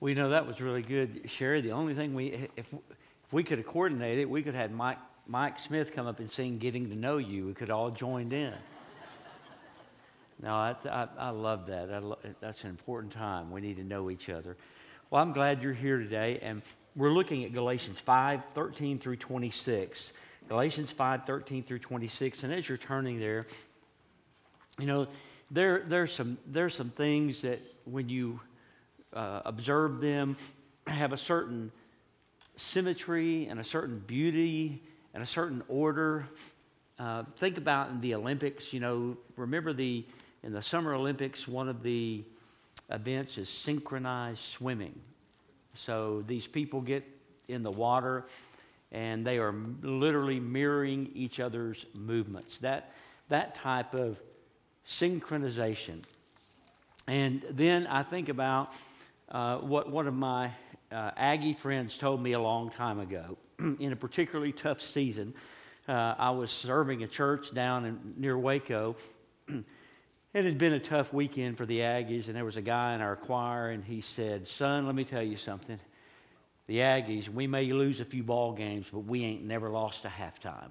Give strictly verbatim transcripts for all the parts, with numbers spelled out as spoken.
Well, you know, that was really good, Sherry. The only thing we, if, if we could have coordinated, we could have had Mike, Mike Smith come up and sing Getting to Know You. We could all joined in. No, I, I, I love that. I lo- that's an important time. We need to know each other. Well, I'm glad you're here today, and we're looking at Galatians five, thirteen through twenty-six. Galatians five, thirteen through twenty-six, and as you're turning there, you know, there there's some there's some things that when you uh, observe them have a certain symmetry and a certain beauty and a certain order. Uh, think about in the Olympics, you know, remember the in the Summer Olympics, one of the events is synchronized swimming. So these people get in the water and they are literally mirroring each other's movements. That that type of synchronization. And then I think about uh, what one of my uh, Aggie friends told me a long time ago. In a particularly tough season, uh, I was serving a church down in, near Waco. It had been a tough weekend for the Aggies, and there was a guy in our choir, and he said, "Son, let me tell you something. The Aggies, we may lose a few ball games, but we ain't never lost a halftime."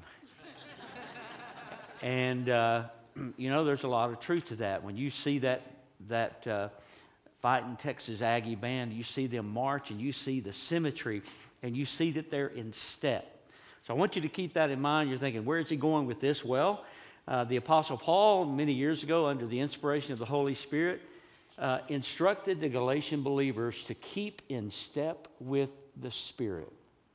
And, uh, you know, there's a lot of truth to that. When you see that that uh, fighting Texas Aggie band, you see them march, and you see the symmetry, and you see that they're in step. So I want you to keep that in mind. You're thinking, where is he going with this? Well, uh, the Apostle Paul, many years ago, under the inspiration of the Holy Spirit, uh, instructed the Galatian believers to keep in step with the Spirit.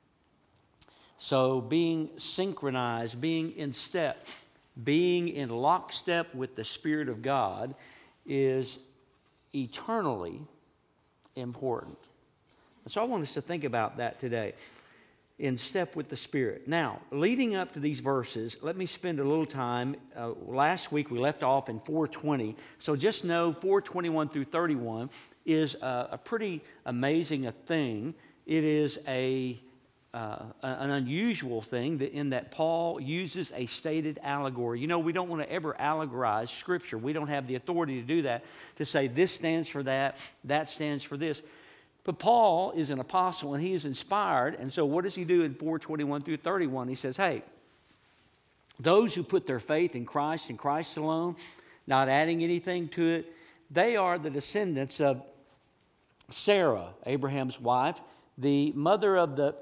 So being synchronized, being in step, being in lockstep with the Spirit of God is eternally important. And so I want us to think about that today, in step with the Spirit. Now, leading up to these verses, let me spend a little time. Uh, last week we left off in four twenty, so just know four twenty-one through thirty-one is a, a pretty amazing a thing. It is a uh, an unusual thing that in that Paul uses a stated allegory. You know, we don't want to ever allegorize Scripture. We don't have the authority to do that, to say this stands for that, that stands for this. But Paul is an apostle, and he is inspired. And so what does he do in four twenty-one through thirty-one? He says, hey, those who put their faith in Christ and Christ alone, not adding anything to it, they are the descendants of Sarah, Abraham's wife, the mother of the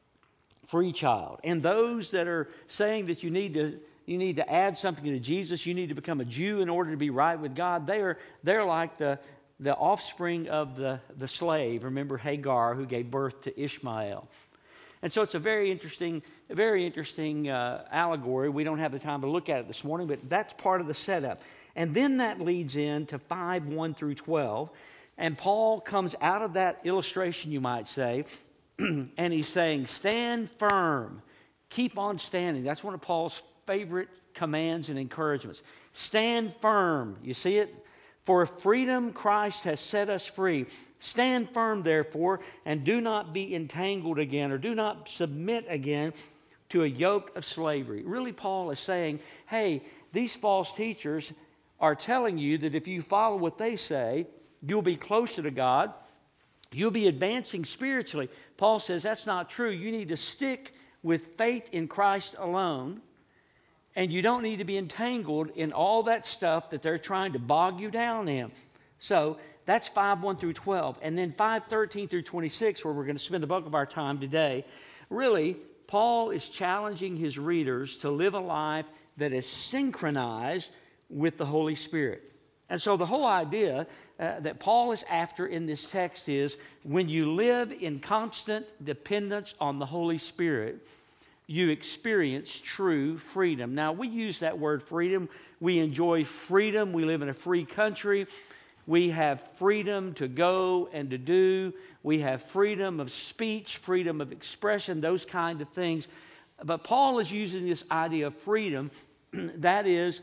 free child. And those that are saying that you need to you need to add something to Jesus, you need to become a Jew in order to be right with God, they are they're like the the offspring of the, the slave. Remember Hagar, who gave birth to Ishmael. And so it's a very interesting, a very interesting uh, allegory. We don't have the time to look at it this morning, but that's part of the setup. And then that leads into five, one through twelve. And Paul comes out of that illustration, you might say, and he's saying, stand firm. Keep on standing. That's one of Paul's favorite commands and encouragements. Stand firm. You see it? For freedom Christ has set us free. Stand firm, therefore, and do not be entangled again, or do not submit again to a yoke of slavery. Really, Paul is saying, hey, these false teachers are telling you that if you follow what they say, you'll be closer to God. You'll be advancing spiritually. Paul says that's not true. You need to stick with faith in Christ alone. And you don't need to be entangled in all that stuff that they're trying to bog you down in. So that's five, one through twelve. And then five, thirteen through twenty-six, where we're going to spend the bulk of our time today. Really, Paul is challenging his readers to live a life that is synchronized with the Holy Spirit. And so the whole idea uh, that Paul is after in this text is when you live in constant dependence on the Holy Spirit, you experience true freedom. Now, we use that word freedom. We enjoy freedom. We live in a free country. We have freedom to go and to do. We have freedom of speech, freedom of expression, those kind of things. But Paul is using this idea of freedom, that is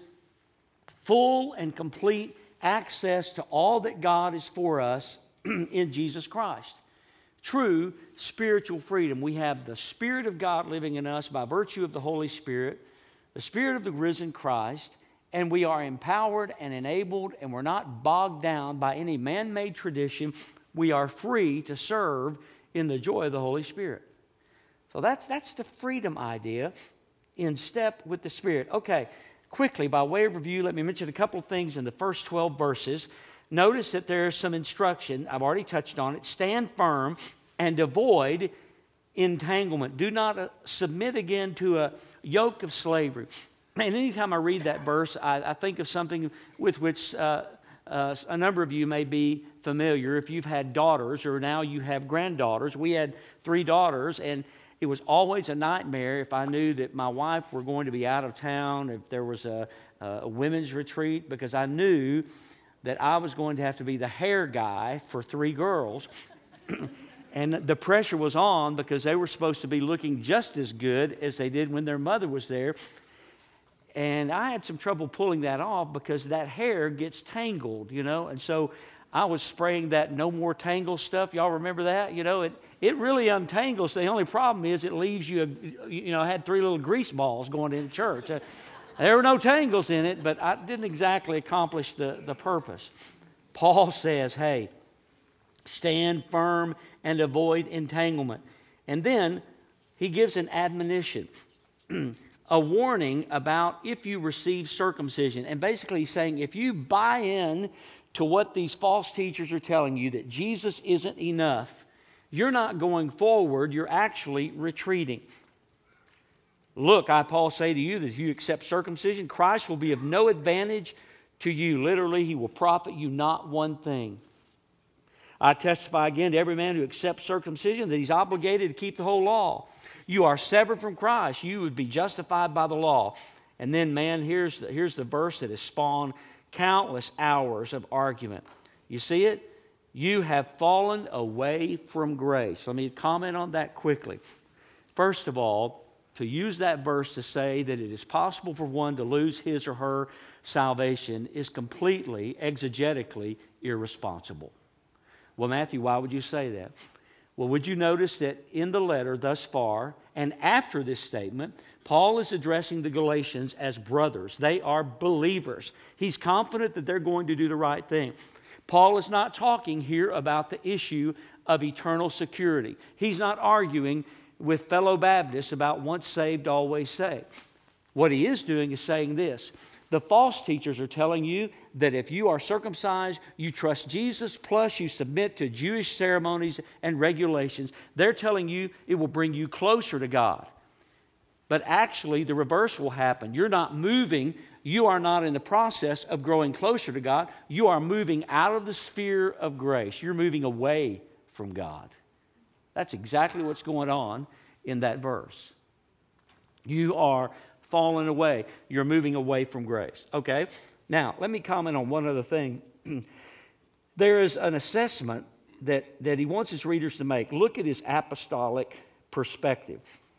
full and complete access to all that God is for us in Jesus Christ. True spiritual freedom. We have the Spirit of God living in us by virtue of the Holy Spirit, the Spirit of the risen Christ, and we are empowered and enabled, and we're not bogged down by any man-made tradition we are free to serve in the joy of the Holy Spirit. So that's, that's the freedom idea, in step with the Spirit. Okay, quickly, by way of review, let me mention a couple of things in the first twelve verses. Notice that there's some instruction. I've already touched on it. Stand firm and avoid entanglement. Do not uh, submit again to a yoke of slavery. And anytime I read that verse, I, I think of something with which uh, uh, a number of you may be familiar. If you've had daughters or now you have granddaughters. We had three daughters, and it was always a nightmare if I knew that my wife were going to be out of town, if there was a, a women's retreat, because I knew that I was going to have to be the hair guy for three girls. And the pressure was on because they were supposed to be looking just as good as they did when their mother was there. And I had some trouble pulling that off because that hair gets tangled, you know. And so I was spraying that No More Tangle stuff. Y'all remember that? You know, it, it really untangles. The only problem is it leaves you, a, you know, I had three little grease balls going into church. Uh, there were no tangles in it, but I didn't exactly accomplish the, the purpose. Paul says, hey, stand firm and avoid entanglement. And then he gives an admonition, a warning about if you receive circumcision. And basically he's saying if you buy in to what these false teachers are telling you, that Jesus isn't enough, you're not going forward, you're actually retreating. Look, I, Paul, say to you that if you accept circumcision, Christ will be of no advantage to you. Literally, he will profit you not one thing. I testify again to every man who accepts circumcision that he's obligated to keep the whole law. You are severed from Christ. You would be justified by the law. And then, man, here's the, here's the verse that has spawned countless hours of argument. You see it? You have fallen away from grace. Let me comment on that quickly. First of all, to use that verse to say that it is possible for one to lose his or her salvation is completely, exegetically irresponsible. Well, Matthew, why would you say that? Well, would you notice that in the letter thus far, and after this statement, Paul is addressing the Galatians as brothers. They are believers. He's confident that they're going to do the right thing. Paul is not talking here about the issue of eternal security. He's not arguing with fellow Baptists about once saved, always saved. What he is doing is saying this. The false teachers are telling you that if you are circumcised, you trust Jesus, plus you submit to Jewish ceremonies and regulations. They're telling you it will bring you closer to God. But actually, the reverse will happen. You're not moving. You are not in the process of growing closer to God. You are moving out of the sphere of grace. You're moving away from God. That's exactly what's going on in that verse. You are fallen away. You're moving away from grace. Okay? Now, let me comment on one other thing. There is an assessment that, that he wants his readers to make. Look at his apostolic perspective.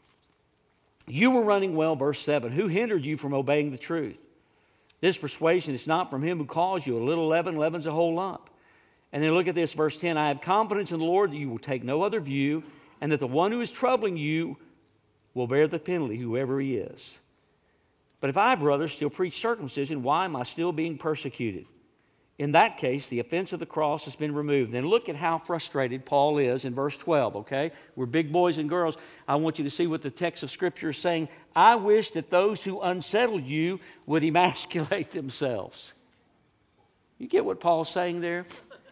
You were running well, verse seven. Who hindered you from obeying the truth? This persuasion is not from him who calls you. A little leaven leavens a whole lump. And then look at this, verse ten. I have confidence in the Lord that you will take no other view, and that the one who is troubling you will bear the penalty, whoever he is. But if I, brothers, still preach circumcision, why am I still being persecuted? In that case, the offense of the cross has been removed. Then look at how frustrated Paul is in verse twelve, okay? We're big boys and girls. I want you to see what the text of Scripture is saying. I wish that those who unsettle you would emasculate themselves. You get what Paul's saying there?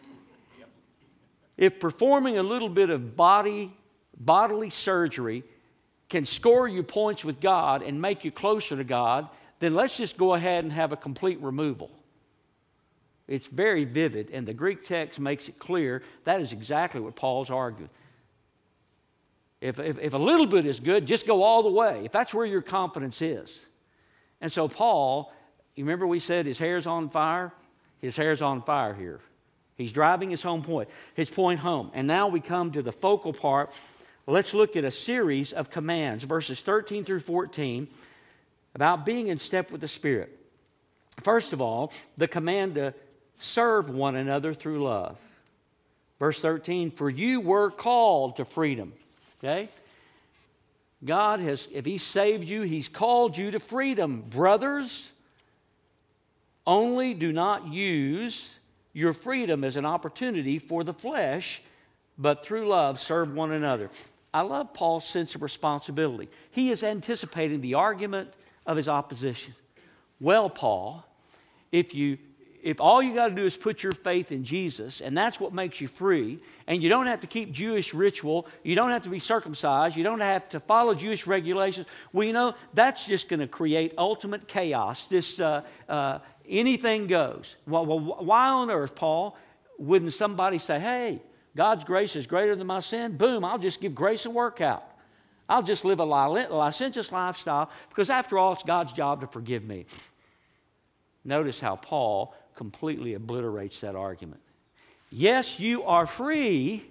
If performing a little bit of body, bodily surgery can score you points with God and make you closer to God, then let's just go ahead and have a complete removal. It's very vivid, and the Greek text makes it clear that is exactly what Paul's arguing. If, if, if a little bit is good, just go all the way, if that's where your confidence is. And so Paul, you remember we said his hair's on fire? His hair's on fire here. He's driving his home point, his point home. And now we come to the focal part. Let's look at a series of commands, verses thirteen through fourteen, about being in step with the Spirit. First of all, the command to serve one another through love. Verse thirteen, for you were called to freedom. Okay? God has, if He saved you, He's called you to freedom. Brothers, only do not use your freedom as an opportunity for the flesh, but through love serve one another. I love Paul's sense of responsibility. He is anticipating the argument of his opposition. Well, Paul, if you if all you got to do is put your faith in Jesus, and that's what makes you free, and you don't have to keep Jewish ritual, you don't have to be circumcised, you don't have to follow Jewish regulations, well, you know, that's just going to create ultimate chaos. This uh, uh, anything goes. Well, well, why on earth, Paul, wouldn't somebody say, hey, God's grace is greater than my sin? Boom, I'll just give grace a workout. I'll just live a licentious lifestyle, because after all, it's God's job to forgive me. Notice how Paul completely obliterates that argument. Yes, you are free.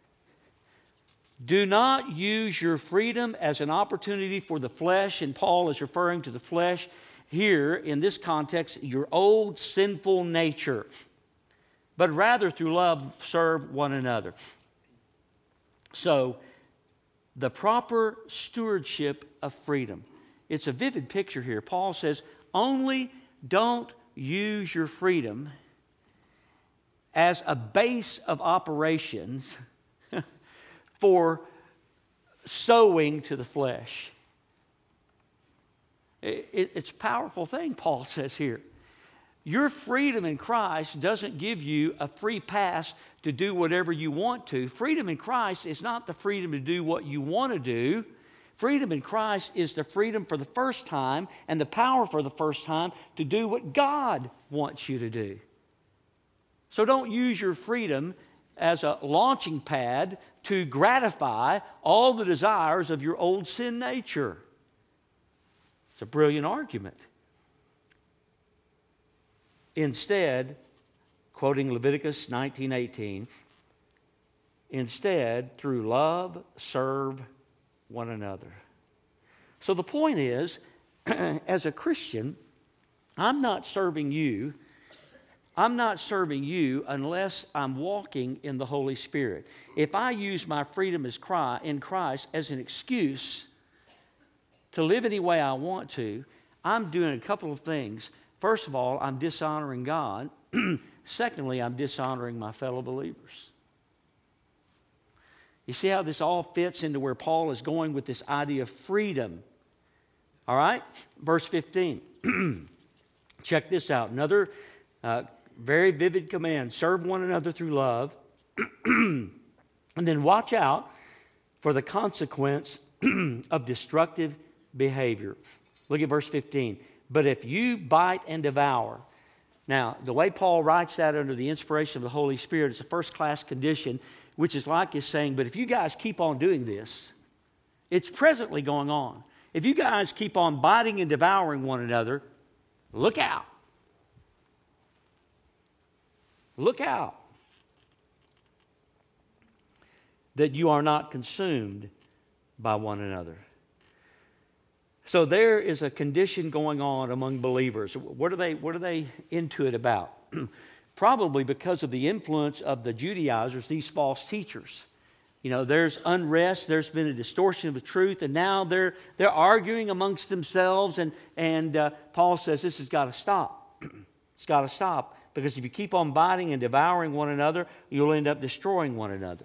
Do not use your freedom as an opportunity for the flesh, and Paul is referring to the flesh here, in this context, your old sinful nature, but rather through love serve one another. So, the proper stewardship of freedom. It's a vivid picture here. Paul says, only don't use your freedom as a base of operations for sowing to the flesh. It, it, it's a powerful thing, Paul says here. Your freedom in Christ doesn't give you a free pass to do whatever you want to. Freedom in Christ is not the freedom to do what you want to do. Freedom in Christ is the freedom for the first time and the power for the first time to do what God wants you to do. So don't use your freedom as a launching pad to gratify all the desires of your old sin nature. It's a brilliant argument. Instead, quoting Leviticus nineteen eighteen, instead, through love, serve one another. So the point is, as a Christian, I'm not serving you. I'm not serving you unless I'm walking in the Holy Spirit. If I use my freedom as Christ, in Christ as an excuse to live any way I want to, I'm doing a couple of things. First of all, I'm dishonoring God. Secondly, I'm dishonoring my fellow believers. You see how this all fits into where Paul is going with this idea of freedom. All right? Verse fifteen. Check this out. Another uh, very vivid command. Serve one another through love. And then watch out for the consequence of destructive behavior. Look at verse fifteen. But if you bite and devour. Now, the way Paul writes that under the inspiration of the Holy Spirit is a first-class condition, which is like he's saying, but if you guys keep on doing this, it's presently going on. If you guys keep on biting and devouring one another, look out. Look out. That you are not consumed by one another. So there is a condition going on among believers. What are they, what are they into it about? Probably because of the influence of the Judaizers, these false teachers. You know, there's unrest, there's been a distortion of the truth, and now they're they're arguing amongst themselves, and, and uh, Paul says this has got to stop. It's got to stop, because if you keep on biting and devouring one another, you'll end up destroying one another.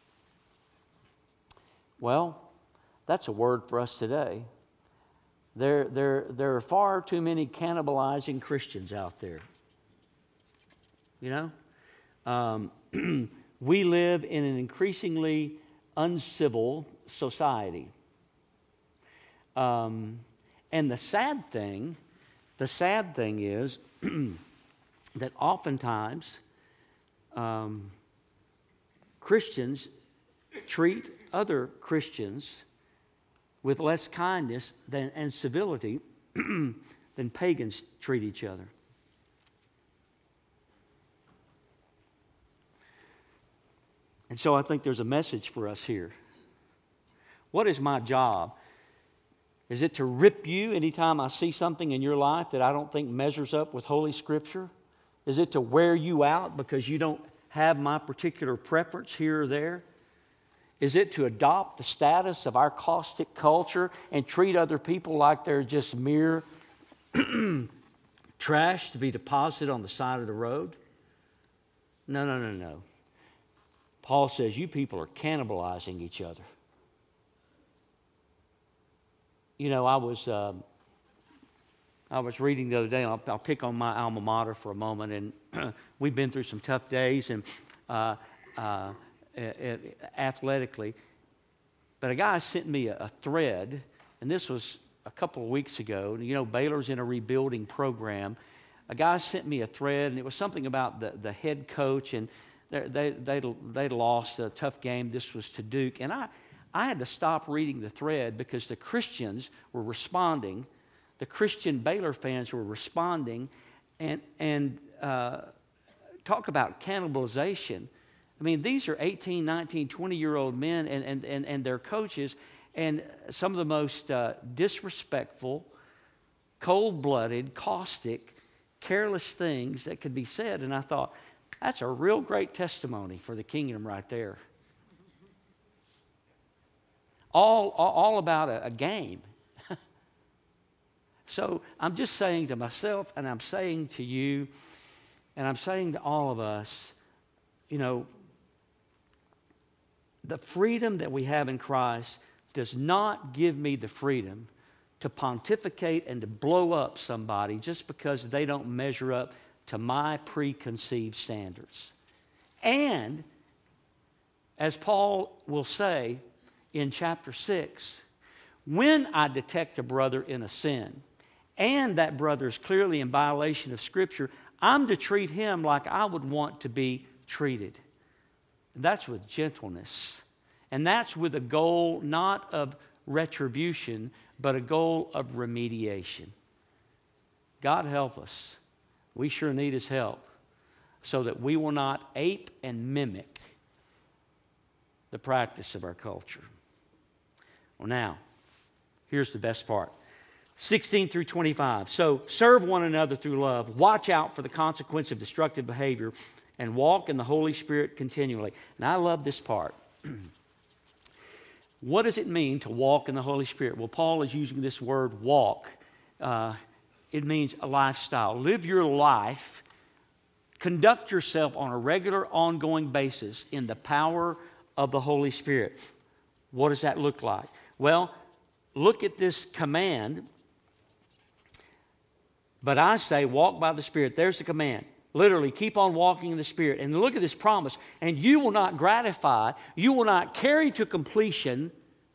Well, that's a word for us today. There, there, there are far too many cannibalizing Christians out there. You know? Um, we live in an increasingly uncivil society. Um, and the sad thing, the sad thing is that oftentimes um, Christians treat other Christians with less kindness than, and civility than pagans treat each other. And so I think there's a message for us here. What is my job? Is it to rip you anytime I see something in your life that I don't think measures up with Holy Scripture? Is it to wear you out because you don't have my particular preference here or there? Is it to adopt the status of our caustic culture and treat other people like they're just mere trash to be deposited on the side of the road? No, no, no, no. Paul says you people are cannibalizing each other. You know, I was uh, I was reading the other day. I'll, I'll pick on my alma mater for a moment, and we've been through some tough days, and uh, uh, athletically. But a guy sent me a, a thread, and this was a couple of weeks ago. You know, Baylor's in a rebuilding program. A guy sent me a thread, and it was something about the, the head coach, and they they they'd lost a tough game. This was to Duke, and I I had to stop reading the thread because the Christians were responding, the Christian Baylor fans were responding, and and uh, talk about cannibalization. I mean, these are eighteen, nineteen, twenty-year-old men and and and and their coaches, and some of the most uh, disrespectful, cold-blooded, caustic, careless things that could be said. And I thought, that's a real great testimony for the kingdom right there. All, all, all about a, a game. So I'm just saying to myself, and I'm saying to you, and I'm saying to all of us, you know, the freedom that we have in Christ does not give me the freedom to pontificate and to blow up somebody just because they don't measure up to my preconceived standards. And, as Paul will say in chapter six, when I detect a brother in a sin, and that brother is clearly in violation of Scripture, I'm to treat him like I would want to be treated. That's with gentleness. And that's with a goal not of retribution, but a goal of remediation. God help us. We sure need His help so that we will not ape and mimic the practice of our culture. Well, now, here's the best part. sixteen through twenty-five. So, serve one another through love. Watch out for the consequence of destructive behavior and walk in the Holy Spirit continually. And I love this part. What does it mean to walk in the Holy Spirit? Well, Paul is using this word walk. Uh, it means a lifestyle. Live your life. Conduct yourself on a regular, ongoing basis in the power of the Holy Spirit. What does that look like? Well, look at this command. But I say, walk by the Spirit. There's the command. Literally, keep on walking in the Spirit. And look at this promise. And you will not gratify, you will not carry to completion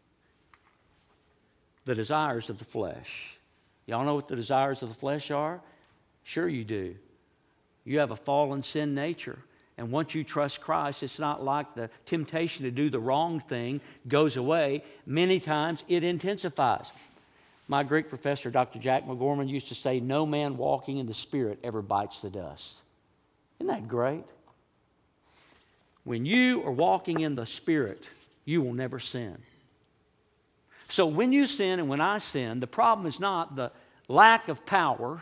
the desires of the flesh. Y'all know what the desires of the flesh are? Sure you do. You have a fallen sin nature. And once you trust Christ, it's not like the temptation to do the wrong thing goes away. Many times it intensifies. My Greek professor, Doctor Jack McGorman, used to say, no man walking in the Spirit ever bites the dust. Isn't that great? When you are walking in the Spirit, you will never sin. So when you sin and when I sin, the problem is not the lack of power,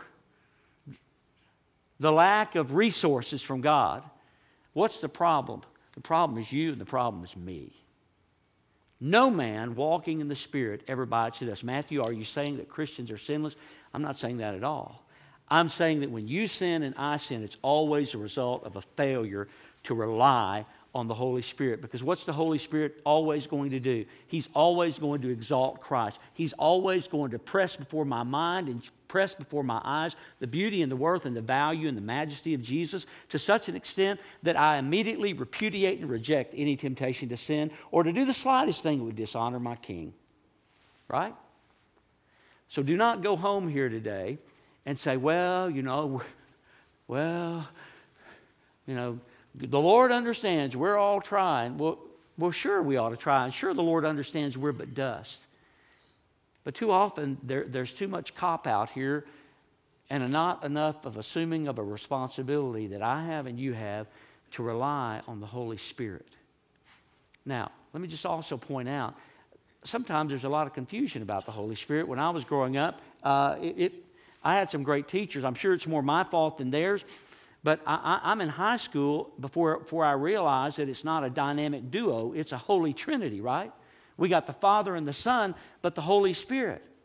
the lack of resources from God. What's the problem? The problem is you and the problem is me. No man walking in the Spirit ever bites the dust. Matthew, are you saying that Christians are sinless? I'm not saying that at all. I'm saying that when you sin and I sin, it's always a result of a failure to rely on the Holy Spirit. Because what's the Holy Spirit always going to do? He's always going to exalt Christ. He's always going to press before my mind and press before my eyes the beauty and the worth and the value and the majesty of Jesus to such an extent that I immediately repudiate and reject any temptation to sin or to do the slightest thing that would dishonor my King. Right? So do not go home here today and say, well, you know, well, you know, the Lord understands we're all trying. Well, well, sure we ought to try. And sure the Lord understands we're but dust. But too often there, there's too much cop-out here and not enough of assuming of a responsibility that I have and you have to rely on the Holy Spirit. Now, let me just also point out, sometimes there's a lot of confusion about the Holy Spirit. When I was growing up, uh, it, it I had some great teachers. I'm sure it's more my fault than theirs. But I, I, I'm in high school before, before I realized that it's not a dynamic duo. It's a Holy Trinity, right? We got the Father and the Son, but the Holy Spirit.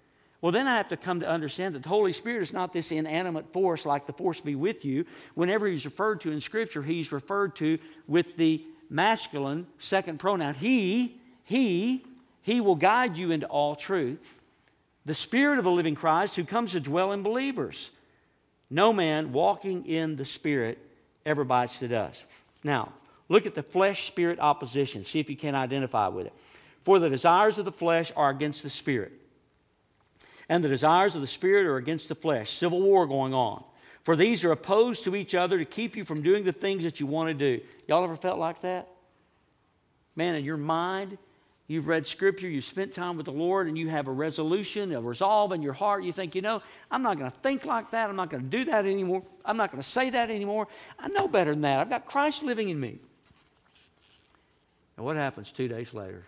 Well, then I have to come to understand that the Holy Spirit is not this inanimate force like the force be with you. Whenever he's referred to in Scripture, he's referred to with the masculine second pronoun. He, he, he will guide you into all truth. The Spirit of the living Christ who comes to dwell in believers. No man walking in the Spirit ever bites the dust. Now, look at the flesh-spirit opposition. See if you can identify with it. For the desires of the flesh are against the Spirit, and the desires of the Spirit are against the flesh. Civil war going on. For these are opposed to each other to keep you from doing the things that you want to do. Y'all ever felt like that? Man, in your mind, you've read Scripture, you've spent time with the Lord, and you have a resolution, a resolve in your heart. You think, you know, I'm not going to think like that. I'm not going to do that anymore. I'm not going to say that anymore. I know better than that. I've got Christ living in me. And what happens two days later?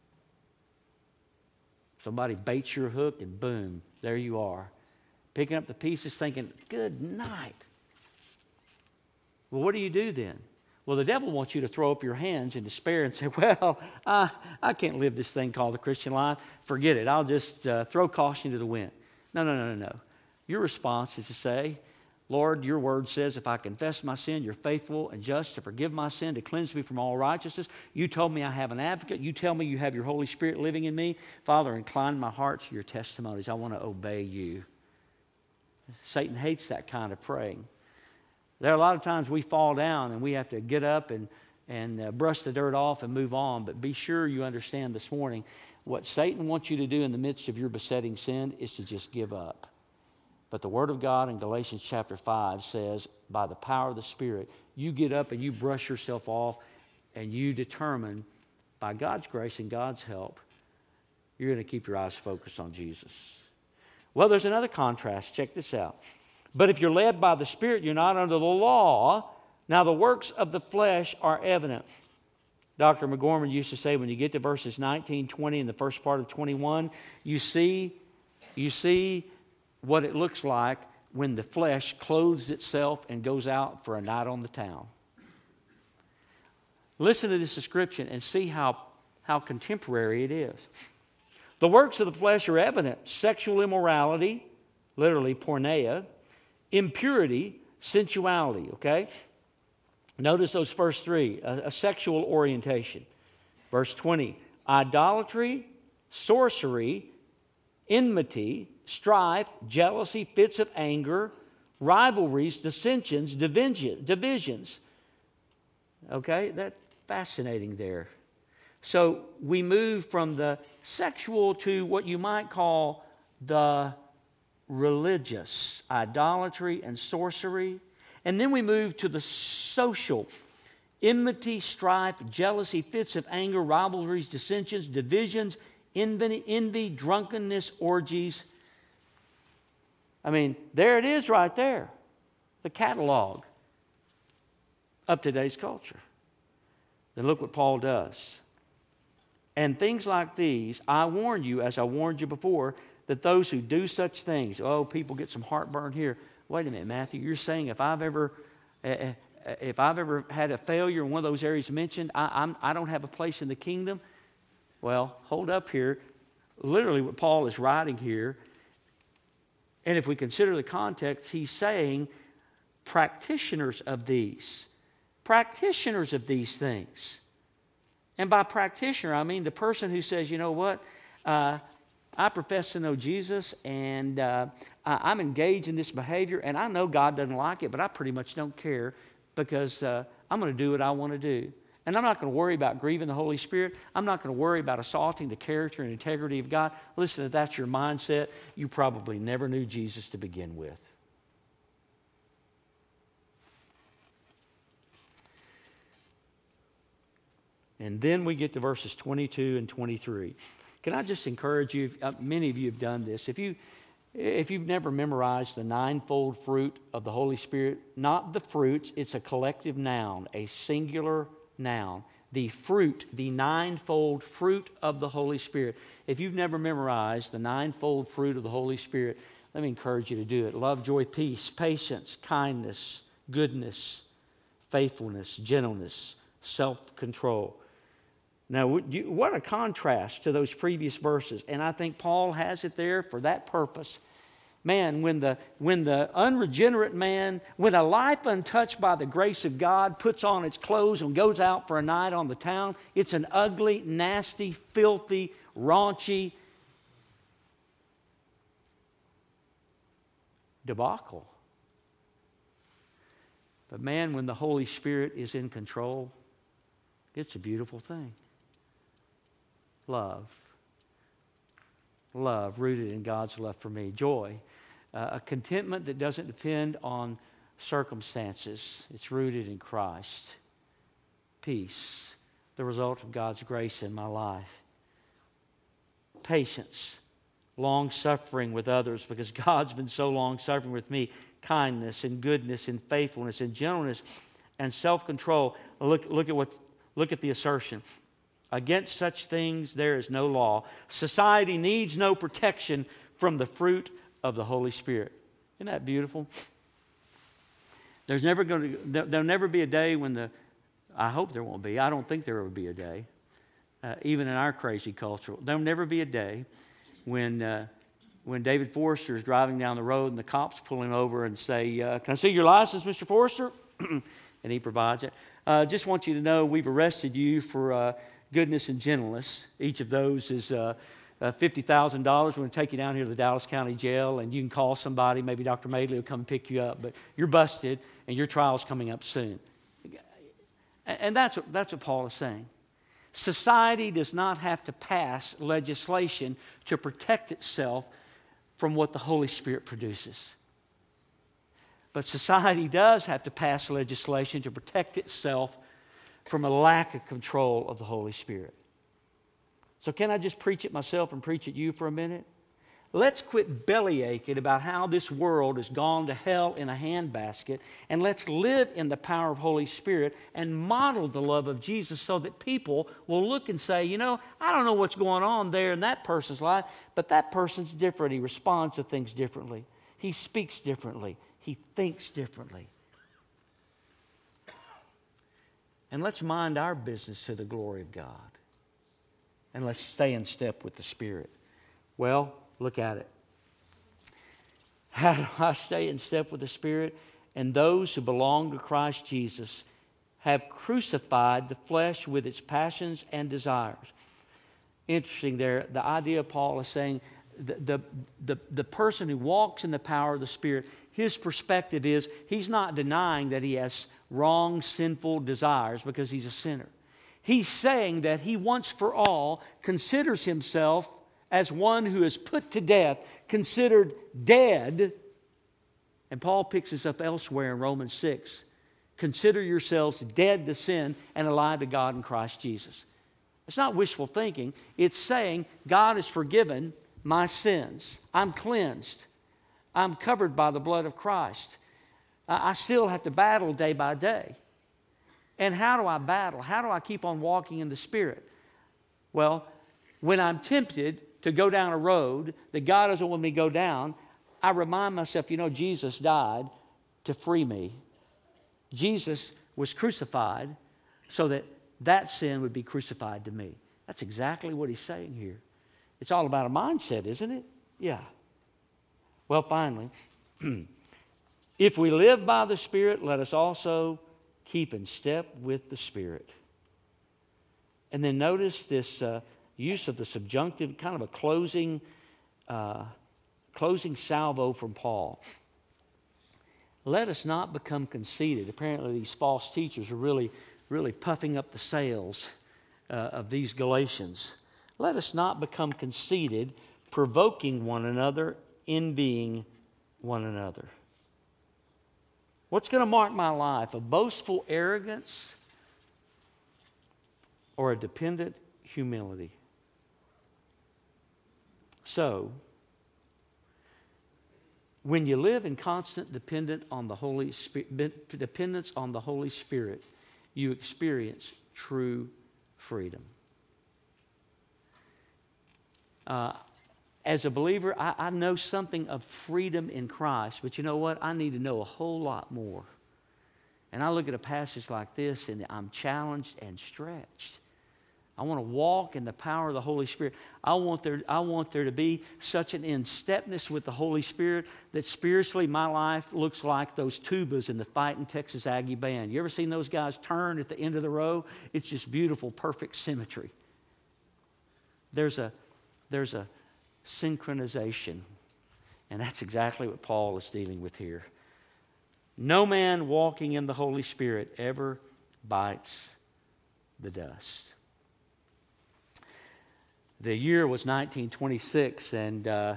Somebody baits your hook, and boom, there you are. Picking up the pieces thinking, good night. Well, what do you do then? Well, the devil wants you to throw up your hands in despair and say, well, I, I can't live this thing called the Christian life. Forget it. I'll just uh, throw caution to the wind. No, no, no, no, no. Your response is to say, Lord, your word says if I confess my sin, you're faithful and just to forgive my sin, to cleanse me from all righteousness. You told me I have an advocate. You tell me you have your Holy Spirit living in me. Father, incline my heart to your testimonies. I want to obey you. Satan hates that kind of praying. There are a lot of times we fall down and we have to get up and, and uh, brush the dirt off and move on. But be sure you understand this morning, what Satan wants you to do in the midst of your besetting sin is to just give up. But the Word of God in Galatians chapter five says, by the power of the Spirit, you get up and you brush yourself off and you determine, by God's grace and God's help, you're going to keep your eyes focused on Jesus. Well, there's another contrast. Check this out. But if you're led by the Spirit, you're not under the law. Now the works of the flesh are evident. Doctor McGorman used to say, when you get to verses nineteen, twenty, and the first part of twenty-one, you see, you see what it looks like when the flesh clothes itself and goes out for a night on the town. Listen to this description and see how, how contemporary it is. The works of the flesh are evident. Sexual immorality, literally porneia, impurity, sensuality, okay? Notice those first three, a, a sexual orientation. Verse twenty, idolatry, sorcery, enmity, strife, jealousy, fits of anger, rivalries, dissensions, divisions. Okay, that's fascinating there. So we move from the sexual to what you might call the religious, idolatry and sorcery. And then we move to the social, enmity, strife, jealousy, fits of anger, rivalries, dissensions, divisions, envy, envy, drunkenness, orgies. I mean, there it is right there, the catalog of today's culture. Then look what Paul does. And things like these, I warn you, as I warned you before, that those who do such things, oh, people get some heartburn here. Wait a minute, Matthew, you're saying if I've ever, uh, if I've ever had a failure in one of those areas mentioned, I, I'm, I don't have a place in the kingdom? Well, hold up here. Literally what Paul is writing here, and if we consider the context, he's saying practitioners of these, practitioners of these things. And by practitioner, I mean the person who says, you know what, uh, I profess to know Jesus, and uh, I'm engaged in this behavior, and I know God doesn't like it, but I pretty much don't care because uh, I'm going to do what I want to do. And I'm not going to worry about grieving the Holy Spirit. I'm not going to worry about assaulting the character and integrity of God. Listen, if that's your mindset, you probably never knew Jesus to begin with. And then we get to verses twenty-two and twenty-three. Can I just encourage you, uh, many of you have done this, if, you, if you've never memorized the ninefold fruit of the Holy Spirit, not the fruits, it's a collective noun, a singular noun. The fruit, the ninefold fruit of the Holy Spirit. If you've never memorized the ninefold fruit of the Holy Spirit, let me encourage you to do it. Love, joy, peace, patience, kindness, goodness, faithfulness, gentleness, self-control. Now, what a contrast to those previous verses. And I think Paul has it there for that purpose. Man, when the, when the unregenerate man, when a life untouched by the grace of God puts on its clothes and goes out for a night on the town, it's an ugly, nasty, filthy, raunchy debacle. But man, when the Holy Spirit is in control, it's a beautiful thing. Love. Love, rooted in God's love for me. Joy. Uh, a contentment that doesn't depend on circumstances. It's rooted in Christ. Peace. The result of God's grace in my life. Patience. Long-suffering with others because God's been so long-suffering with me. Kindness and goodness and faithfulness and gentleness and self-control. Look, look at what, look at the assertion. Against such things there is no law. Society needs no protection from the fruit of the Holy Spirit. Isn't that beautiful? There's never going to, there'll never be a day when the, I hope there won't be, I don't think there will be a day, uh, even in our crazy culture, there'll never be a day when uh, when David Forrester is driving down the road and the cops pull him over and say, uh, can I see your license, Mister Forrester? And he provides it. Uh, just want you to know we've arrested you for uh, goodness and gentleness. Each of those is uh, uh, fifty thousand dollars. We're going to take you down here to the Dallas County Jail, and you can call somebody. Maybe Doctor Madeley will come pick you up. But you're busted, and your trial's coming up soon. And that's what, that's what Paul is saying. Society does not have to pass legislation to protect itself from what the Holy Spirit produces. But society does have to pass legislation to protect itself from a lack of control of the Holy Spirit. So can I just preach it myself and preach at you for a minute? Let's quit bellyaching about how this world has gone to hell in a handbasket, and let's live in the power of Holy Spirit and model the love of Jesus so that people will look and say, you know, I don't know what's going on there in that person's life, but that person's different. He responds to things differently. He speaks differently. He thinks differently. And let's mind our business to the glory of God. And let's stay in step with the Spirit. Well, look at it. How do I stay in step with the Spirit? And those who belong to Christ Jesus have crucified the flesh with its passions and desires. Interesting there, the idea Paul is saying, the, the, the, the person who walks in the power of the Spirit, his perspective is he's not denying that he has wrong, sinful desires because he's a sinner. He's saying that he once for all considers himself as one who is put to death, considered dead. And Paul picks this up elsewhere in Romans six. Consider yourselves dead to sin and alive to God in Christ Jesus. It's not wishful thinking. It's saying God has forgiven my sins. I'm cleansed. I'm covered by the blood of Christ. I still have to battle day by day. And how do I battle? How do I keep on walking in the Spirit? Well, when I'm tempted to go down a road that God doesn't want me to go down, I remind myself, you know, Jesus died to free me. Jesus was crucified so that that sin would be crucified to me. That's exactly what he's saying here. It's all about a mindset, isn't it? Yeah. Well, finally, if we live by the Spirit, let us also keep in step with the Spirit. And then notice this uh, use of the subjunctive, kind of a closing, uh, closing salvo from Paul. Let us not become conceited. Apparently these false teachers are really, really puffing up the sails uh, of these Galatians. Let us not become conceited, provoking one another, envying one another. What's going to mark my life? A boastful arrogance or a dependent humility? So, when you live in constant dependent on the Holy Spirit, dependence on the Holy Spirit, you experience true freedom. Uh, as a believer, I, I know something of freedom in Christ, but you know what? I need to know a whole lot more. And I look at a passage like this, and I'm challenged and stretched. I want to walk in the power of the Holy Spirit. I want there, I want there to be such an in-stepness with the Holy Spirit that spiritually my life looks like those tubas in the Fighting Texas Aggie Band. You ever seen those guys turn at the end of the row? It's just beautiful, perfect symmetry. There's a, there's a synchronization, and that's exactly what Paul is dealing with here. No man walking in the Holy Spirit ever bites the dust. The year was nineteen twenty-six, and uh,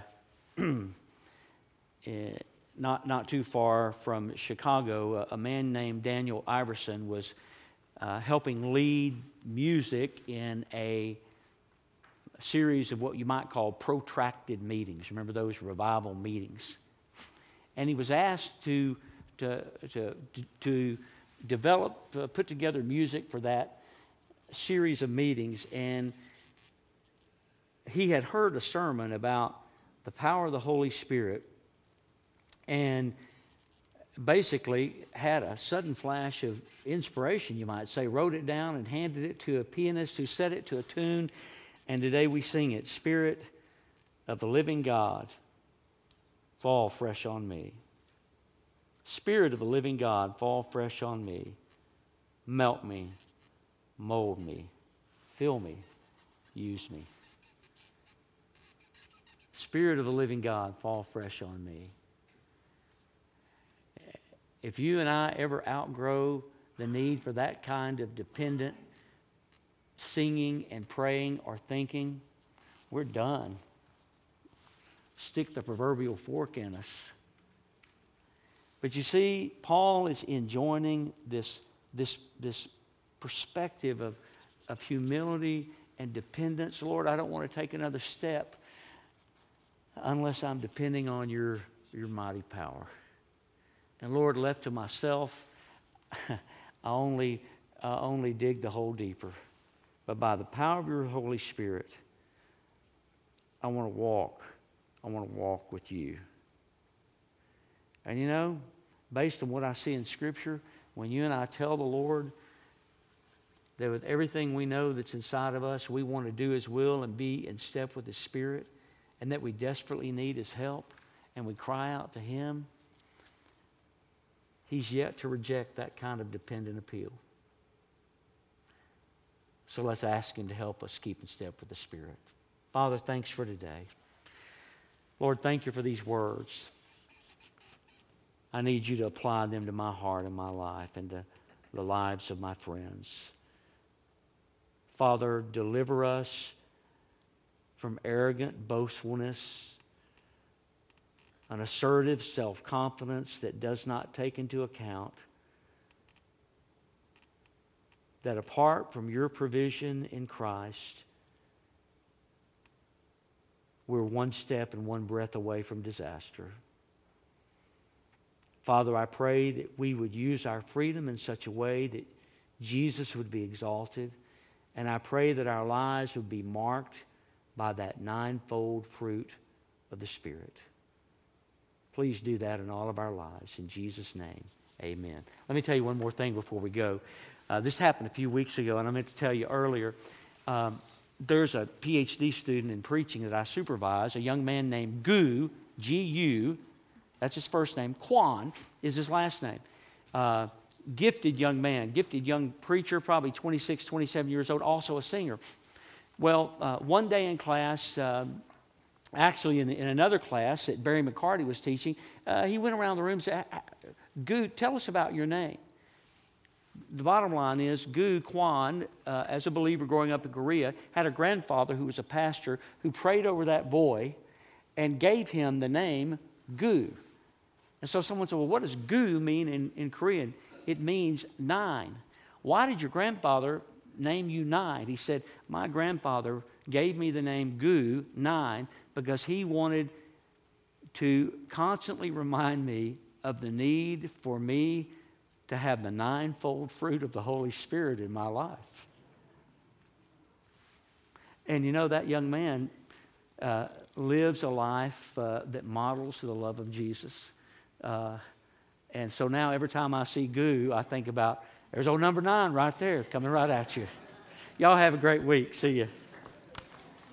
not, not too far from Chicago, a, a man named Daniel Iverson was uh, helping lead music in a series of what you might call protracted meetings. Remember those revival meetings? And he was asked to, to, to, to develop, uh, put together music for that series of meetings, and he had heard a sermon about the power of the Holy Spirit and basically had a sudden flash of inspiration, you might say, wrote it down and handed it to a pianist who set it to a tune, and today we sing it, Spirit of the living God, fall fresh on me. Spirit of the living God, fall fresh on me. Melt me, mold me, fill me, use me. Spirit of the living God, fall fresh on me. If you and I ever outgrow the need for that kind of dependent singing and praying or thinking, we're done. Stick the proverbial fork in us. But you see, Paul is enjoining this, this, this perspective of, of humility and dependence. Lord, I don't want to take another step unless I'm depending on your, your mighty power. And Lord, left to myself, I only, I only dig the hole deeper. But by the power of your Holy Spirit, I want to walk. I want to walk with you. And you know, based on what I see in Scripture, when you and I tell the Lord that with everything we know that's inside of us, we want to do His will and be in step with His Spirit, and that we desperately need His help, and we cry out to Him, He's yet to reject that kind of dependent appeal. So let's ask Him to help us keep in step with the Spirit. Father, thanks for today. Lord, thank you for these words. I need you to apply them to my heart and my life and to the lives of my friends. Father, deliver us from arrogant boastfulness, an assertive self-confidence that does not take into account that apart from your provision in Christ, we're one step and one breath away from disaster. Father, I pray that we would use our freedom in such a way that Jesus would be exalted, and I pray that our lives would be marked by that ninefold fruit of the Spirit. Please do that in all of our lives. In Jesus' name, amen. Let me tell you one more thing before we go. Uh, this happened a few weeks ago, and I meant to tell you earlier. Um, there's a P H D student in preaching that I supervise, a young man named Gu, G U, that's his first name. Quan is his last name. Uh, gifted young man, gifted young preacher, probably twenty-six, twenty-seven years old, also a singer. Well, uh, one day in class, uh, actually in, in another class that Barry McCarty was teaching, uh, he went around the room and said, Gu, tell us about your name. The bottom line is, Gu Quan, uh, as a believer growing up in Korea, had a grandfather who was a pastor who prayed over that boy and gave him the name Gu. And so someone said, well, what does Gu mean in, in Korean? It means nine. Why did your grandfather name you nine? He said, my grandfather gave me the name Gu, nine, because he wanted to constantly remind me of the need for me to have the ninefold fruit of the Holy Spirit in my life. And you know, that young man uh, lives a life uh, that models the love of Jesus. Uh, and so now every time I see Gu, I think about, there's old number nine right there coming right at you. Y'all have a great week. See you.